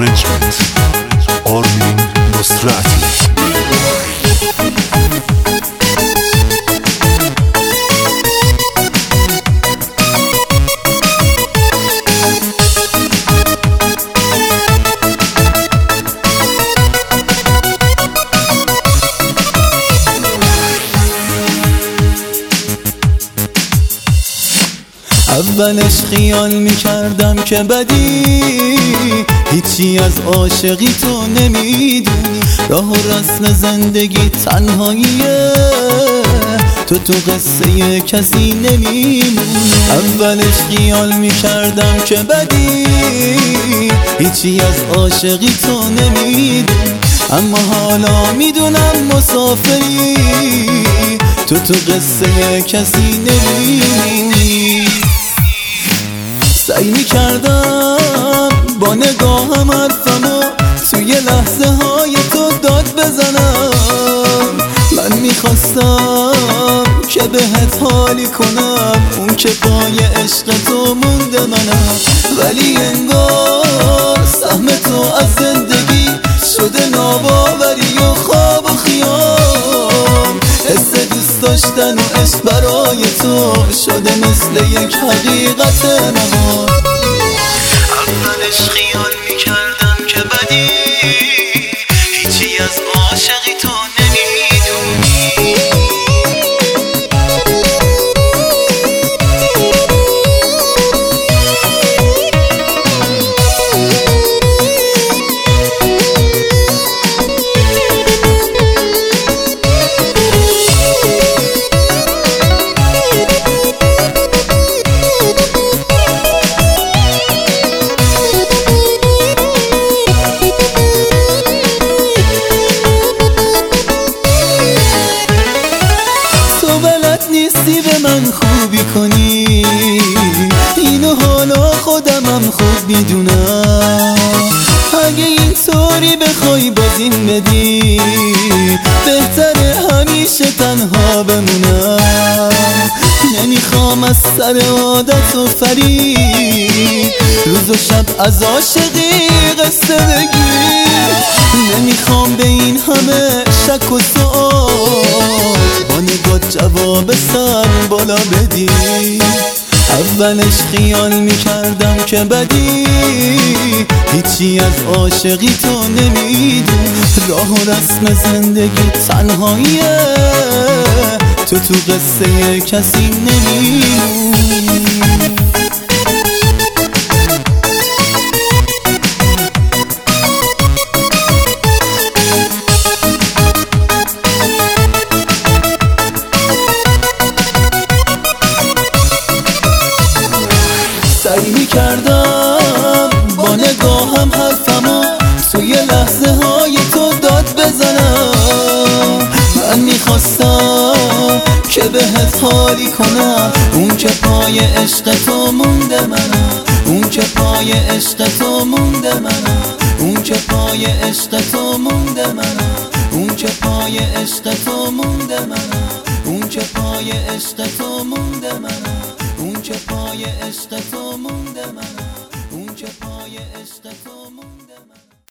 Arrangement آرمین نصرتی. اولش خیال میکردم که بدی، هیچی از عاشقی تو نمیدونی. راه و رسم زندگی تنهاییه، تو قصه کسی نمیمونی. اولش خیال میکردم که بدی، هیچی از عاشقی تو نمیدونی. اما حالا میدونم مسافری، تو قصه کسی نمیمونی. سعی میکردم با نگاهم حرفمو توی لحظه های تو داد بزنم. من میخواستم که بهت حالی کنم، اون که پای عشق تو مونده منم. ولی انگار سهم تو از زندگی شده ناباوری و خواب و خیال. حس دوست داشتن و عشق برای تو شده مثل یک حقیقت نهان. اولش خیال میکردم که بدی، هیچی از عاشقی تو نمیدونی. نیستی به من خوبی کنی، اینو حالا خودمم خوب میدونم. اگه اینطوری بخوای بازیم بدی، بهتره همیشه تنها بمونم. نمیخوام از سر عادت و فرید روز و شب از عاشقی قصه بگی. نمیخوام به این همه شک و سؤال با نگات جواب سر بالا بدی. اولش خیال میکردم که بدی، هیچی از عاشقی تو نمیدونی. راه و رسم زندگی تنهاییه، تو قصه کسی نمیمونی. سعی میکردم با نگاهم حرفمو توی لحظه های تو داد بزنم. من میخواستم که بهت حالی کنم، اون که پای عشق تو مونده منم. اون که پای عشق تو مونده منم. اون که پای عشق تو مونده منم. اون که پای عشق تو مونده منم. اون که پای عشق تو مونده منم. اون که پای عشق تو مونده